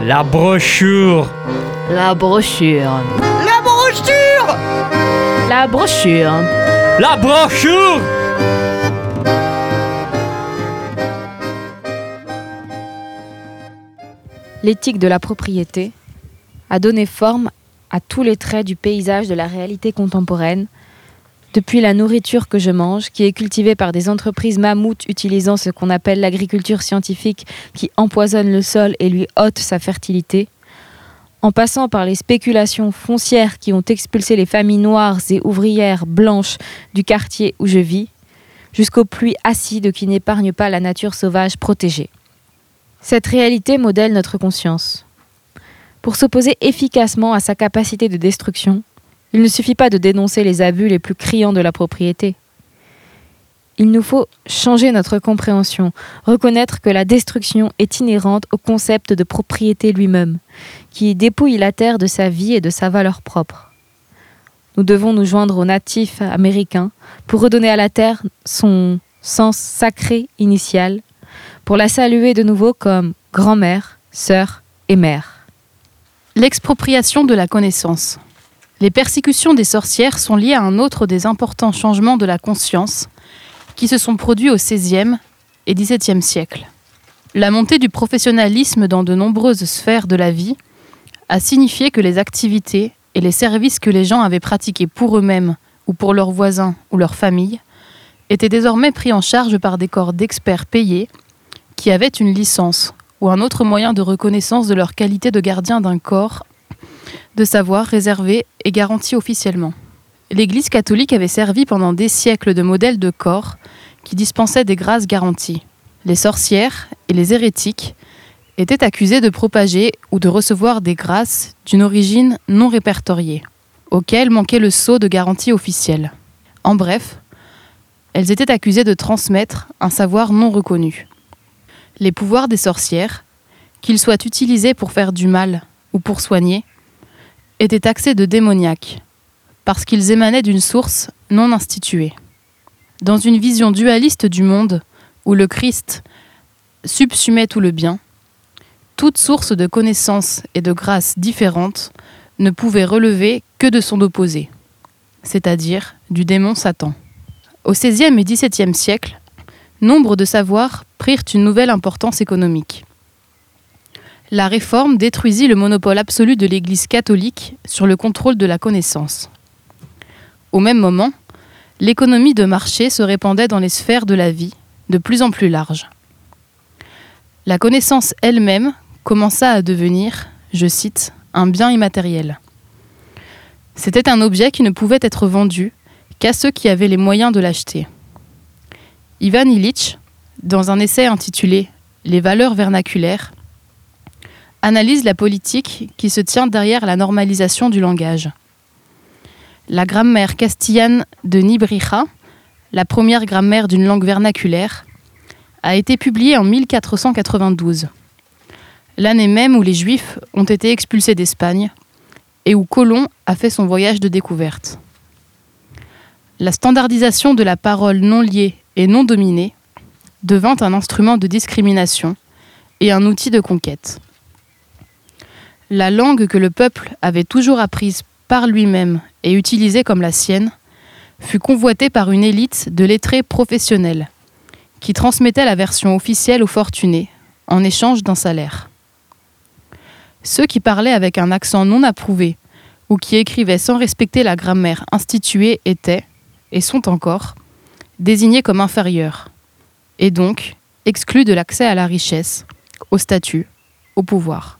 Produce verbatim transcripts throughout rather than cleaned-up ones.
La brochure. La brochure. La brochure. La brochure. La brochure. L'éthique de la propriété a donné forme à tous les traits du paysage de la réalité contemporaine, depuis la nourriture que je mange, qui est cultivée par des entreprises mammouths utilisant ce qu'on appelle l'agriculture scientifique qui empoisonne le sol et lui ôte sa fertilité, en passant par les spéculations foncières qui ont expulsé les familles noires et ouvrières blanches du quartier où je vis, jusqu'aux pluies acides qui n'épargnent pas la nature sauvage protégée. Cette réalité modèle notre conscience. Pour s'opposer efficacement à sa capacité de destruction, il ne suffit pas de dénoncer les abus les plus criants de la propriété. Il nous faut changer notre compréhension, reconnaître que la destruction est inhérente au concept de propriété lui-même, qui dépouille la terre de sa vie et de sa valeur propre. Nous devons nous joindre aux natifs américains pour redonner à la terre son sens sacré initial, pour la saluer de nouveau comme grand-mère, sœur et mère. L'expropriation de la connaissance. Les persécutions des sorcières sont liées à un autre des importants changements de la conscience qui se sont produits au seizième et dix-septième siècle. La montée du professionnalisme dans de nombreuses sphères de la vie a signifié que les activités et les services que les gens avaient pratiqués pour eux-mêmes ou pour leurs voisins ou leurs familles étaient désormais pris en charge par des corps d'experts payés qui avaient une licence ou un autre moyen de reconnaissance de leur qualité de gardien d'un corps de savoir réservé et garanti officiellement. L'Église catholique avait servi pendant des siècles de modèle de corps qui dispensait des grâces garanties. Les sorcières et les hérétiques étaient accusés de propager ou de recevoir des grâces d'une origine non répertoriée, auxquelles manquait le sceau de garantie officielle. En bref, elles étaient accusées de transmettre un savoir non reconnu. Les pouvoirs des sorcières, qu'ils soient utilisés pour faire du mal ou pour soigner, étaient taxés de démoniaques, parce qu'ils émanaient d'une source non instituée. Dans une vision dualiste du monde, où le Christ subsumait tout le bien, toute source de connaissances et de grâces différentes ne pouvait relever que de son opposé, c'est-à-dire du démon Satan. Au seizième et dix-septième siècle, nombre de savoirs prirent une nouvelle importance économique. La Réforme détruisit le monopole absolu de l'Église catholique sur le contrôle de la connaissance. Au même moment, l'économie de marché se répandait dans les sphères de la vie, de plus en plus larges. La connaissance elle-même commença à devenir, je cite, un bien immatériel. C'était un objet qui ne pouvait être vendu qu'à ceux qui avaient les moyens de l'acheter. Ivan Illich, dans un essai intitulé « Les valeurs vernaculaires », analyse la politique qui se tient derrière la normalisation du langage. La grammaire castillane de Nibrija, la première grammaire d'une langue vernaculaire, a été publiée en mille quatre cent quatre-vingt-douze, l'année même où les Juifs ont été expulsés d'Espagne et où Colomb a fait son voyage de découverte. La standardisation de la parole non liée et non dominée devint un instrument de discrimination et un outil de conquête. La langue que le peuple avait toujours apprise par lui-même et utilisée comme la sienne fut convoitée par une élite de lettrés professionnels qui transmettait la version officielle aux fortunés en échange d'un salaire. Ceux qui parlaient avec un accent non approuvé ou qui écrivaient sans respecter la grammaire instituée étaient, et sont encore, désignés comme inférieurs, et donc exclus de l'accès à la richesse, au statut, au pouvoir.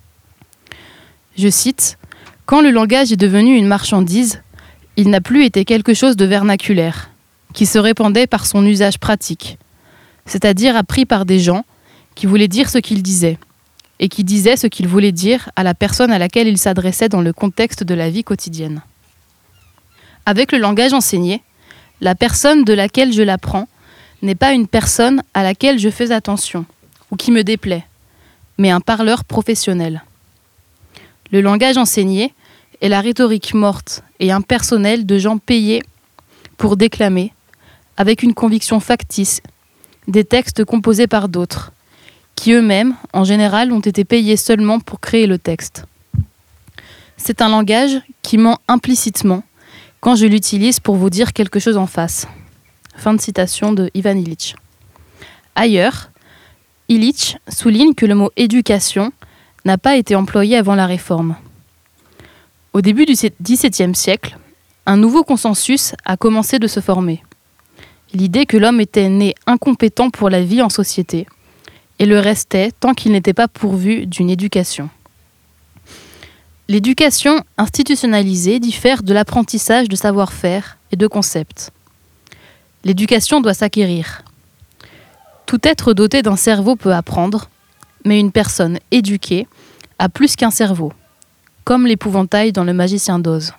Je cite, « Quand le langage est devenu une marchandise, il n'a plus été quelque chose de vernaculaire, qui se répandait par son usage pratique, c'est-à-dire appris par des gens qui voulaient dire ce qu'ils disaient, et qui disaient ce qu'ils voulaient dire à la personne à laquelle ils s'adressaient dans le contexte de la vie quotidienne. Avec le langage enseigné, la personne de laquelle je l'apprends n'est pas une personne à laquelle je fais attention, ou qui me déplaît, mais un parleur professionnel. Le langage enseigné est la rhétorique morte et impersonnelle de gens payés pour déclamer, avec une conviction factice, des textes composés par d'autres, qui eux-mêmes, en général, ont été payés seulement pour créer le texte. C'est un langage qui ment implicitement quand je l'utilise pour vous dire quelque chose en face. Fin de citation de Ivan Illich. Ailleurs, Illich souligne que le mot « éducation » n'a pas été employé avant la Réforme. Au début du dix-septième siècle, un nouveau consensus a commencé de se former. L'idée que l'homme était né incompétent pour la vie en société et le restait tant qu'il n'était pas pourvu d'une éducation. L'éducation institutionnalisée diffère de l'apprentissage de savoir-faire et de concepts. L'éducation doit s'acquérir. Tout être doté d'un cerveau peut apprendre, mais une personne éduquée a plus qu'un cerveau, comme l'épouvantail dans Le Magicien d'Oz.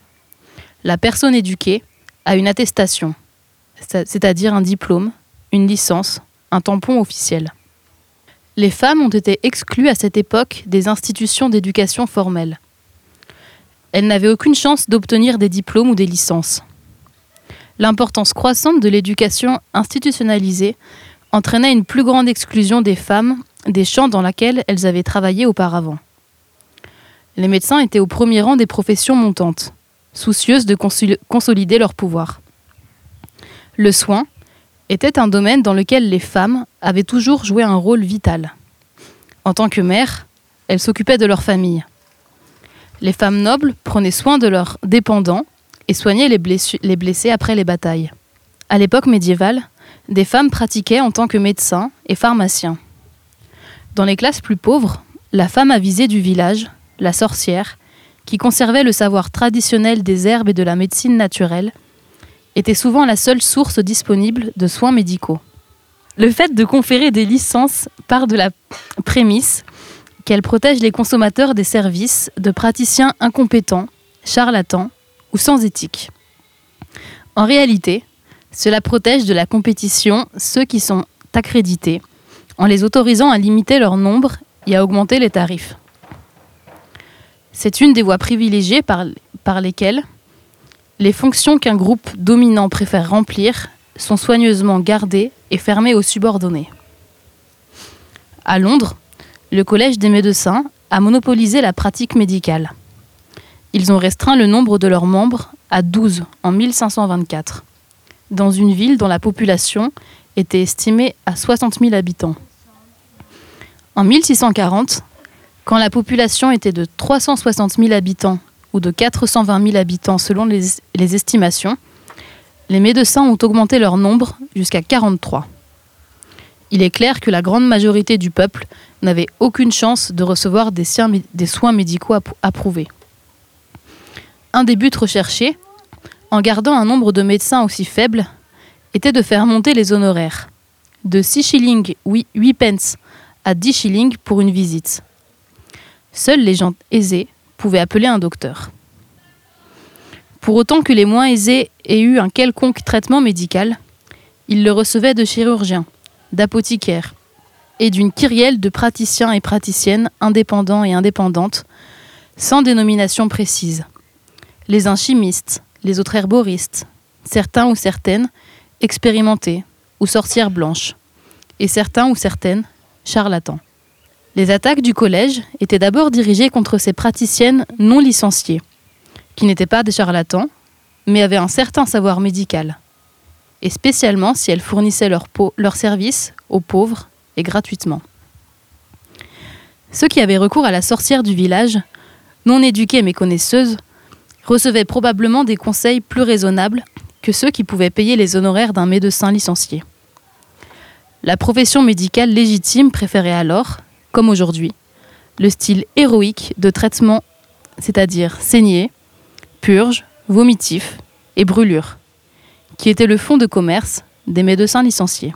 La personne éduquée a une attestation, c'est-à-dire un diplôme, une licence, un tampon officiel. Les femmes ont été exclues à cette époque des institutions d'éducation formelle. Elles n'avaient aucune chance d'obtenir des diplômes ou des licences. L'importance croissante de l'éducation institutionnalisée entraînait une plus grande exclusion des femmes des champs dans lesquels elles avaient travaillé auparavant. Les médecins étaient au premier rang des professions montantes, soucieuses de consol- consolider leur pouvoir. Le soin était un domaine dans lequel les femmes avaient toujours joué un rôle vital. En tant que mères, elles s'occupaient de leur famille. Les femmes nobles prenaient soin de leurs dépendants et soignaient les, blessu- les blessés après les batailles. À l'époque médiévale, des femmes pratiquaient en tant que médecins et pharmaciens. Dans les classes plus pauvres, la femme avisée du village, la sorcière, qui conservait le savoir traditionnel des herbes et de la médecine naturelle, était souvent la seule source disponible de soins médicaux. Le fait de conférer des licences part de la prémisse qu'elle protège les consommateurs des services de praticiens incompétents, charlatans ou sans éthique. En réalité, cela protège de la compétition ceux qui sont accrédités, en les autorisant à limiter leur nombre et à augmenter les tarifs. C'est une des voies privilégiées par, par lesquelles les fonctions qu'un groupe dominant préfère remplir sont soigneusement gardées et fermées aux subordonnés. À Londres, le Collège des médecins a monopolisé la pratique médicale. Ils ont restreint le nombre de leurs membres à douze en mille cinq cent vingt-quatre, dans une ville dont la population était estimée à soixante mille habitants. En mille six cent quarante, quand la population était de trois cent soixante mille habitants ou de quatre cent vingt mille habitants selon les, les estimations, les médecins ont augmenté leur nombre jusqu'à quarante-trois. Il est clair que la grande majorité du peuple n'avait aucune chance de recevoir des, siens, des soins médicaux approuvés. Un des buts recherchés, en gardant un nombre de médecins aussi faible, était de faire monter les honoraires, de six shillings huit pence à dix shillings pour une visite. Seuls les gens aisés pouvaient appeler un docteur. Pour autant que les moins aisés aient eu un quelconque traitement médical, ils le recevaient de chirurgiens, d'apothicaires et d'une kyrielle de praticiens et praticiennes indépendants et indépendantes, sans dénomination précise. Les uns chimistes, les autres herboristes, certains ou certaines expérimentés ou sorcières blanches, et certains ou certaines charlatans. Les attaques du collège étaient d'abord dirigées contre ces praticiennes non licenciées, qui n'étaient pas des charlatans, mais avaient un certain savoir médical, et spécialement si elles fournissaient leurs leur services aux pauvres et gratuitement. Ceux qui avaient recours à la sorcière du village, non éduquées mais connaisseuses, recevaient probablement des conseils plus raisonnables que ceux qui pouvaient payer les honoraires d'un médecin licencié. La profession médicale légitime préférait alors, comme aujourd'hui, le style héroïque de traitement, c'est-à-dire saignée, purge, vomitif et brûlure, qui était le fonds de commerce des médecins licenciés.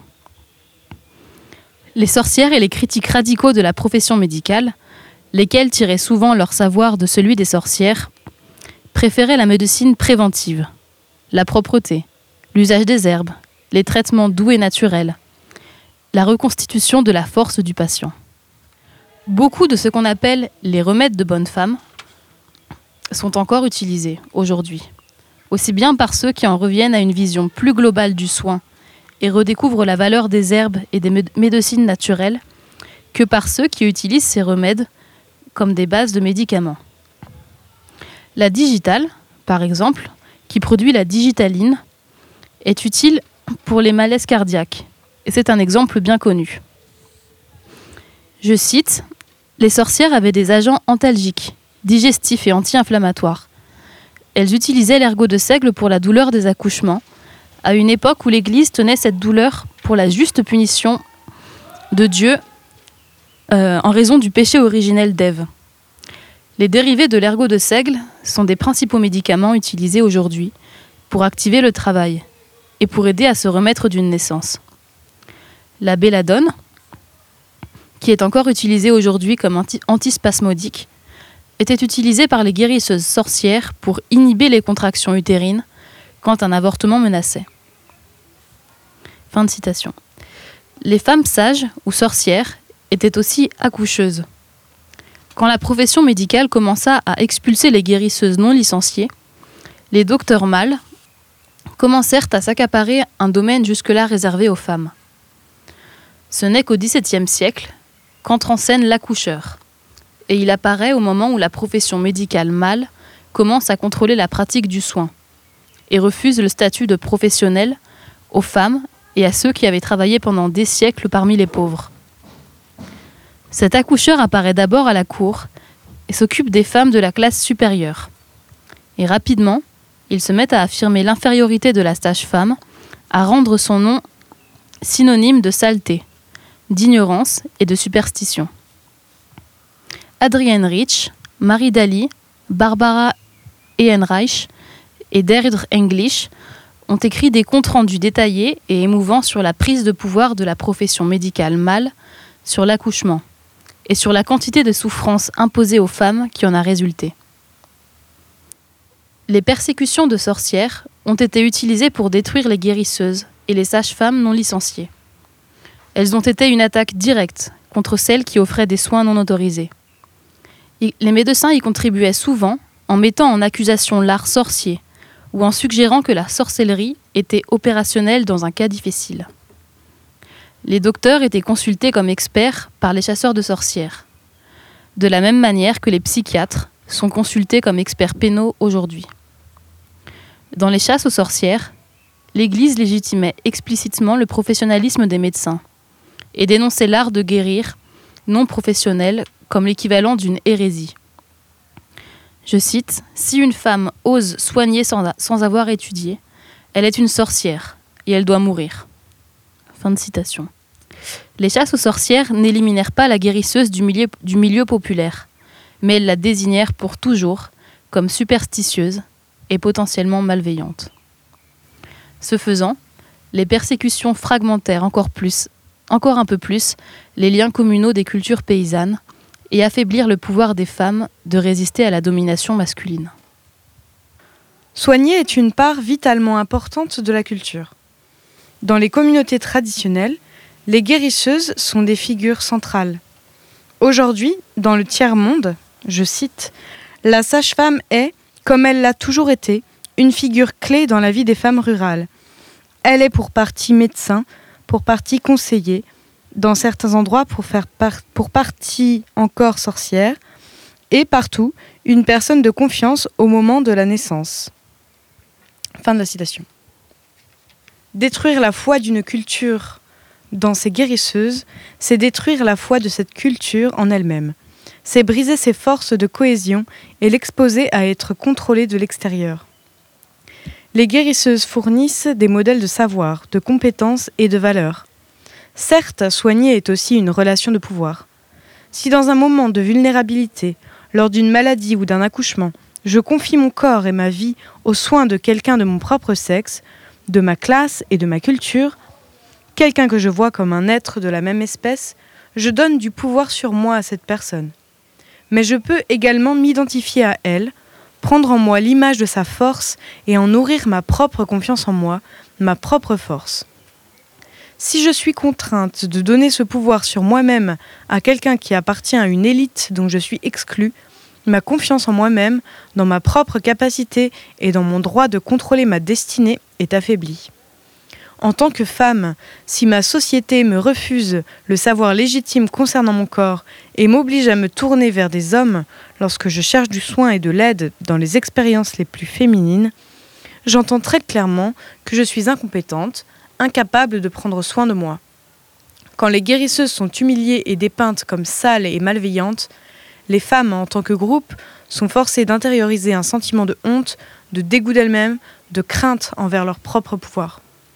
Les sorcières et les critiques radicaux de la profession médicale, lesquels tiraient souvent leur savoir de celui des sorcières, préféraient la médecine préventive, la propreté, l'usage des herbes, les traitements doux et naturels, la reconstitution de la force du patient. Beaucoup de ce qu'on appelle les remèdes de bonne femme sont encore utilisés aujourd'hui, aussi bien par ceux qui en reviennent à une vision plus globale du soin et redécouvrent la valeur des herbes et des médecines naturelles, que par ceux qui utilisent ces remèdes comme des bases de médicaments. La digitale, par exemple, qui produit la digitaline, est utile pour les malaises cardiaques, et c'est un exemple bien connu. Je cite, « Les sorcières avaient des agents antalgiques, digestifs et anti-inflammatoires. Elles utilisaient l'ergot de seigle pour la douleur des accouchements, à une époque où l'Église tenait cette douleur pour la juste punition de Dieu euh, en raison du péché originel d'Ève. Les dérivés de l'ergot de seigle sont des principaux médicaments utilisés aujourd'hui pour activer le travail et pour aider à se remettre d'une naissance. La belladone, qui est encore utilisée aujourd'hui comme anti- antispasmodique, était utilisée par les guérisseuses sorcières pour inhiber les contractions utérines quand un avortement menaçait. » Fin de citation. Les femmes sages ou sorcières étaient aussi accoucheuses. Quand la profession médicale commença à expulser les guérisseuses non licenciées, les docteurs mâles commencèrent à s'accaparer un domaine jusque-là réservé aux femmes. Ce n'est qu'au dix-septième siècle qu'entre en scène l'accoucheur, et il apparaît au moment où la profession médicale mâle commence à contrôler la pratique du soin et refuse le statut de professionnel aux femmes et à ceux qui avaient travaillé pendant des siècles parmi les pauvres. Cet accoucheur apparaît d'abord à la cour et s'occupe des femmes de la classe supérieure. Et rapidement, il se met à affirmer l'infériorité de la sage-femme, à rendre son nom synonyme de saleté, d'ignorance et de superstition. Adrienne Rich, Marie Daly, Barbara Ehrenreich et Deirdre English ont écrit des comptes rendus détaillés et émouvants sur la prise de pouvoir de la profession médicale mâle sur l'accouchement et sur la quantité de souffrances imposées aux femmes qui en a résulté. Les persécutions de sorcières ont été utilisées pour détruire les guérisseuses et les sages-femmes non licenciées. Elles ont été une attaque directe contre celles qui offraient des soins non autorisés. Les médecins y contribuaient souvent en mettant en accusation l'art sorcier ou en suggérant que la sorcellerie était opérationnelle dans un cas difficile. Les docteurs étaient consultés comme experts par les chasseurs de sorcières, de la même manière que les psychiatres sont consultés comme experts pénaux aujourd'hui. Dans les chasses aux sorcières, l'Église légitimait explicitement le professionnalisme des médecins et dénonçait l'art de guérir non professionnel comme l'équivalent d'une hérésie. Je cite, « Si une femme ose soigner sans, sans avoir étudié, elle est une sorcière et elle doit mourir. » Fin de citation. Les chasses aux sorcières n'éliminèrent pas la guérisseuse du milieu, du milieu populaire, mais elles la désignèrent pour toujours comme superstitieuse et potentiellement malveillante. Ce faisant, les persécutions fragmentèrent encore plus, encore un peu plus, les liens communaux des cultures paysannes et affaiblirent le pouvoir des femmes de résister à la domination masculine. Soigner est une part vitalement importante de la culture. Dans les communautés traditionnelles, les guérisseuses sont des figures centrales. Aujourd'hui, dans le tiers-monde, je cite, « La sage-femme est, comme elle l'a toujours été, une figure clé dans la vie des femmes rurales. Elle est pour partie médecin, pour partie conseiller, dans certains endroits pour, faire par- pour partie encore sorcière, et partout une personne de confiance au moment de la naissance. » Fin de la citation. Détruire la foi d'une culture dans ses guérisseuses, c'est détruire la foi de cette culture en elle-même. C'est briser ses forces de cohésion et l'exposer à être contrôlée de l'extérieur. Les guérisseuses fournissent des modèles de savoir, de compétences et de valeurs. Certes, soigner est aussi une relation de pouvoir. Si dans un moment de vulnérabilité, lors d'une maladie ou d'un accouchement, je confie mon corps et ma vie aux soins de quelqu'un de mon propre sexe, de ma classe et de ma culture, quelqu'un que je vois comme un être de la même espèce, je donne du pouvoir sur moi à cette personne. Mais je peux également m'identifier à elle, prendre en moi l'image de sa force et en nourrir ma propre confiance en moi, ma propre force. Si je suis contrainte de donner ce pouvoir sur moi-même à quelqu'un qui appartient à une élite dont je suis exclue, ma confiance en moi-même, dans ma propre capacité et dans mon droit de contrôler ma destinée est affaiblie. En tant que femme, si ma société me refuse le savoir légitime concernant mon corps et m'oblige à me tourner vers des hommes lorsque je cherche du soin et de l'aide dans les expériences les plus féminines, j'entends très clairement que je suis incompétente, incapable de prendre soin de moi. Quand les guérisseuses sont humiliées et dépeintes comme sales et malveillantes, les femmes, en tant que groupe, sont forcées d'intérioriser un sentiment de honte, de dégoût d'elles-mêmes, de crainte envers leur propre pouvoir.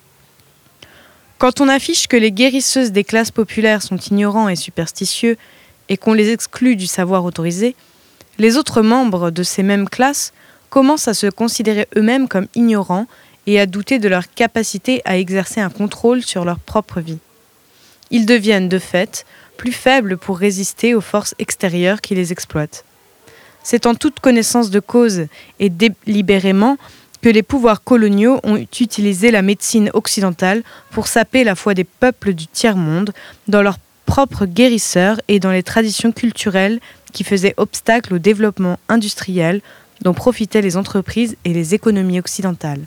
Quand on affiche que les guérisseuses des classes populaires sont ignorants et superstitieux et qu'on les exclut du savoir autorisé, les autres membres de ces mêmes classes commencent à se considérer eux-mêmes comme ignorants et à douter de leur capacité à exercer un contrôle sur leur propre vie. Ils deviennent, de fait, plus faibles pour résister aux forces extérieures qui les exploitent. C'est en toute connaissance de cause et délibérément que les pouvoirs coloniaux ont utilisé la médecine occidentale pour saper la foi des peuples du tiers-monde dans leurs propres guérisseurs et dans les traditions culturelles qui faisaient obstacle au développement industriel dont profitaient les entreprises et les économies occidentales.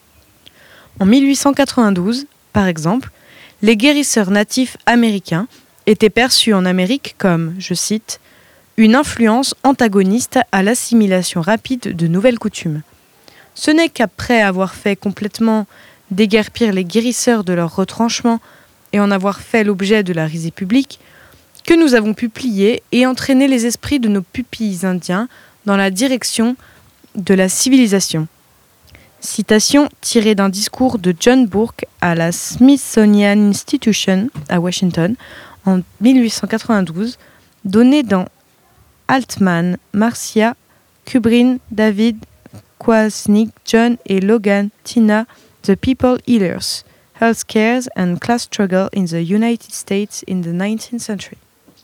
En mille huit cent quatre-vingt-douze, par exemple, les guérisseurs natifs américains étaient perçus en Amérique comme, je cite, « une influence antagoniste à l'assimilation rapide de nouvelles coutumes ». Ce n'est qu'après avoir fait complètement déguerpir les guérisseurs de leur retranchement et en avoir fait l'objet de la risée publique que nous avons pu plier et entraîner les esprits de nos pupilles indiens dans la direction de la civilisation. Citation tirée d'un discours de John Burke à la Smithsonian Institution à Washington en mille huit cent quatre-vingt-douze, donnée dans Altman, Marcia, Kubrin, David, Kwasnick, John et Logan, Tina, The People Eaters, Health Scares and Class Struggle in the United States in the nineteenth century.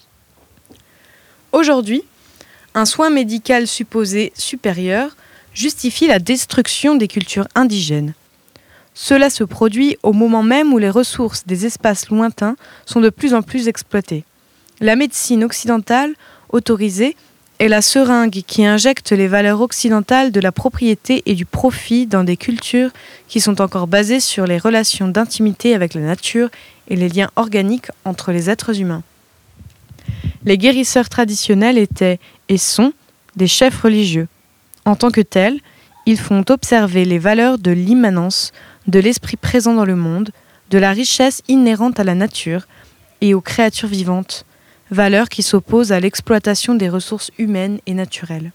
Aujourd'hui, un soin médical supposé supérieur justifie la destruction des cultures indigènes. Cela se produit au moment même où les ressources des espaces lointains sont de plus en plus exploitées. La médecine occidentale, autorisée, est la seringue qui injecte les valeurs occidentales de la propriété et du profit dans des cultures qui sont encore basées sur les relations d'intimité avec la nature et les liens organiques entre les êtres humains. Les guérisseurs traditionnels étaient et sont des chefs religieux. En tant que tels, ils font observer les valeurs de l'immanence, de l'esprit présent dans le monde, de la richesse inhérente à la nature et aux créatures vivantes, valeurs qui s'opposent à l'exploitation des ressources humaines et naturelles.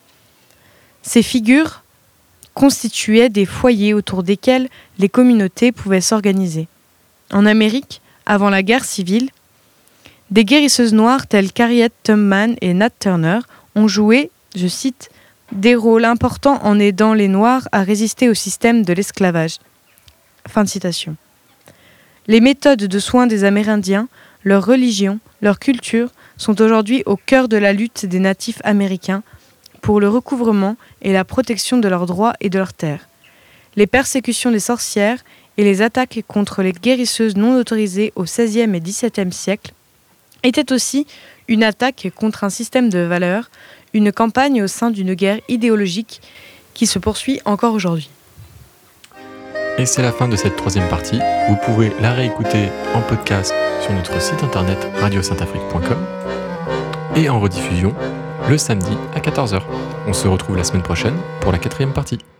Ces figures constituaient des foyers autour desquels les communautés pouvaient s'organiser. En Amérique, avant la guerre civile, des guérisseuses noires telles qu'Harriet Tubman et Nat Turner ont joué, je cite, des rôles importants en aidant les Noirs à résister au système de l'esclavage. Fin de citation. Les méthodes de soins des Amérindiens, leur religion, leur culture sont aujourd'hui au cœur de la lutte des natifs américains pour le recouvrement et la protection de leurs droits et de leurs terres. Les persécutions des sorcières et les attaques contre les guérisseuses non autorisées au seizième et dix-septième siècle étaient aussi une attaque contre un système de valeurs, une campagne au sein d'une guerre idéologique qui se poursuit encore aujourd'hui. Et c'est la fin de cette troisième partie. Vous pouvez la réécouter en podcast sur notre site internet radio sainte afrique point com et en rediffusion le samedi à quatorze heures. On se retrouve la semaine prochaine pour la quatrième partie.